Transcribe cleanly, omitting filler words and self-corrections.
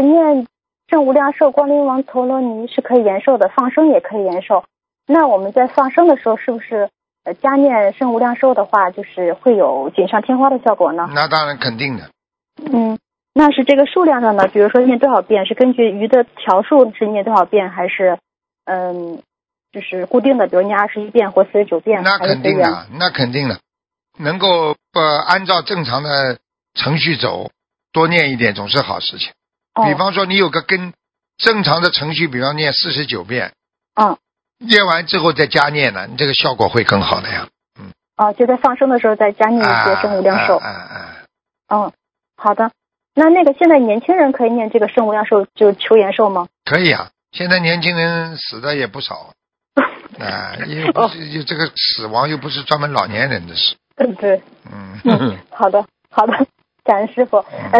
念圣无量寿光明王陀罗尼是可以延寿的，放生也可以延寿。那我们在放生的时候，是不是加念圣无量寿的话，就是会有锦上添花的效果呢？ 那当然肯定的。 那是这个数量上呢？比如说念多少遍，是根据鱼的条数是念多少遍，还是就是固定的，比如念21遍或49遍？ 那肯定的，那肯定的，能够按照正常的程序走，多念一点总是好事情。比方说你有个跟正常的程序，比方念49遍，念完之后再加念呢，你这个效果会更好的呀。 就在放生的时候再加念一些圣无量寿。好的。那个现在年轻人可以念这个圣无量寿就求延寿吗？ 可以啊，现在年轻人死的也不少。因为不是这个死亡又不是专门老年人的事。 对。好的，感恩师傅。